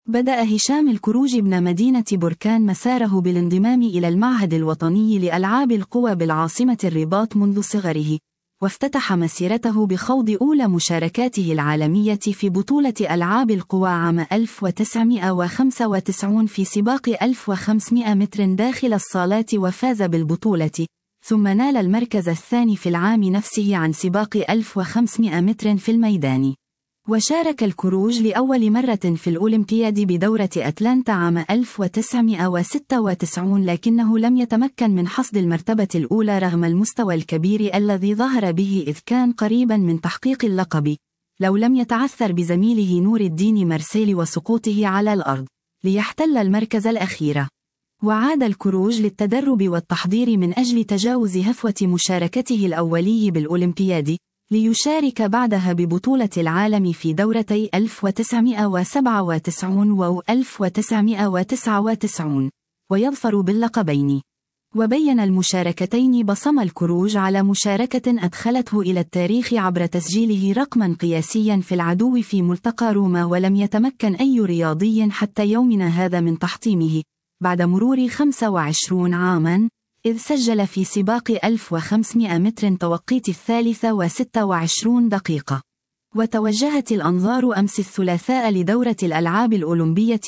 بدأ هشام الكروج ابن مدينة بركان مساره بالانضمام إلى المعهد الوطني لألعاب القوى بالعاصمة الرباط منذ صغره، وافتتح مسيرته بخوض أولى مشاركاته العالمية في بطولة ألعاب القوى عام 1995 في سباق 1500 متر داخل الصالات وفاز بالبطولة، ثم نال المركز الثاني في العام نفسه عن سباق 1500 متر في الميدان. وشارك الكروج لأول مرة في الأولمبياد بدورة أتلانتا عام 1996، لكنه لم يتمكن من حصد المرتبة الأولى رغم المستوى الكبير الذي ظهر به، إذ كان قريبا من تحقيق اللقب لو لم يتعثر بزميله نور الدين مرسيل وسقوطه على الأرض ليحتل المركز الأخير. وعاد الكروج للتدرب والتحضير من أجل تجاوز هفوة مشاركته الأولي بالأولمبياد، ليشارك بعدها ببطولة العالم في دورتي 1997 و 1999 ويظفر باللقبين. وبين المشاركتين بصم الكروج على مشاركة أدخلته إلى التاريخ عبر تسجيله رقما قياسيا في العدو في ملتقى روما، ولم يتمكن أي رياضي حتى يومنا هذا من تحطيمه بعد مرور 25 عاما، إذ سجل في سباق 1500 متر توقيت 23 دقيقة. وتوجهت الأنظار أمس الثلاثاء لدورة الألعاب الأولمبية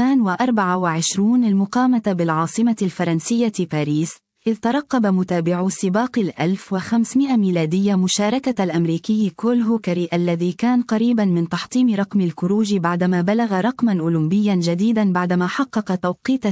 2024 المقامة بالعاصمة الفرنسية باريس، إذ ترقب متابعو سباق 1500 ميلادية مشاركة الأمريكي كول هوكري الذي كان قريبا من تحطيم رقم الكروج بعدما بلغ رقما أولمبيا جديدا بعدما حقق توقيت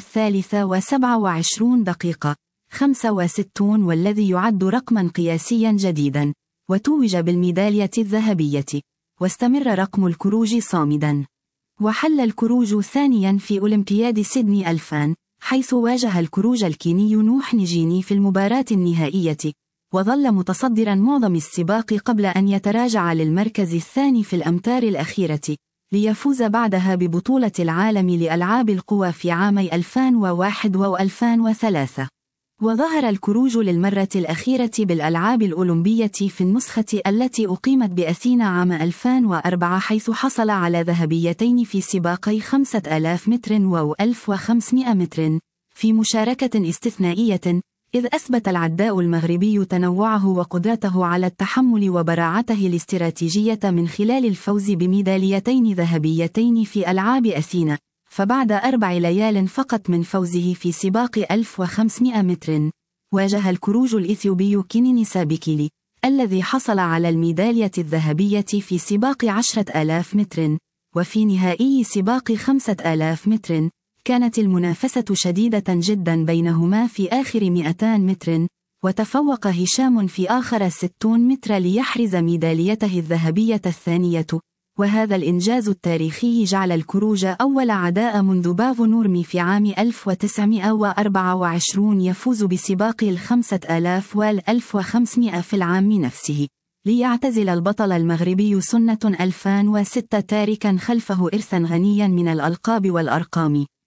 23 دقيقة 65، والذي يعد رقما قياسيا جديدا، وتوج بالميدالية الذهبية. واستمر رقم الكروج صامدا. وحل الكروج ثانيا في أولمبياد سيدني 2000، حيث واجه الكروج الكيني نوح نجيني في المباراة النهائية، وظل متصدرا معظم السباق قبل أن يتراجع للمركز الثاني في الأمتار الأخيرة، ليفوز بعدها ببطولة العالم لألعاب القوى في عامي 2001 و 2003. وظهر الكروج للمرة الأخيرة بالألعاب الأولمبية في النسخة التي أقيمت بأثينا عام 2004، حيث حصل على ذهبيتين في سباقي 5000 متر و 1500 متر في مشاركة استثنائية، إذ أثبت العداء المغربي تنوعه وقدرته على التحمل وبراعته الاستراتيجية من خلال الفوز بميداليتين ذهبيتين في ألعاب أثينا. فبعد 4 ليال فقط من فوزه في سباق 1500 متر، واجه الكروج الإثيوبي كينيني سابيكيلي الذي حصل على الميدالية الذهبية في سباق 10,000 متر. وفي نهائي سباق 5000 متر كانت المنافسة شديدة جدا بينهما في آخر 200 متر، وتفوق هشام في آخر 60 متر ليحرز ميداليته الذهبية الثانية. وهذا الإنجاز التاريخي جعل الكروج أول عداء منذ بافو نورمي في عام 1924 يفوز بسباق 5000 وال 1500 في العام نفسه، ليعتزل البطل المغربي سنة 2006 تاركا خلفه إرثا غنيا من الألقاب والأرقام.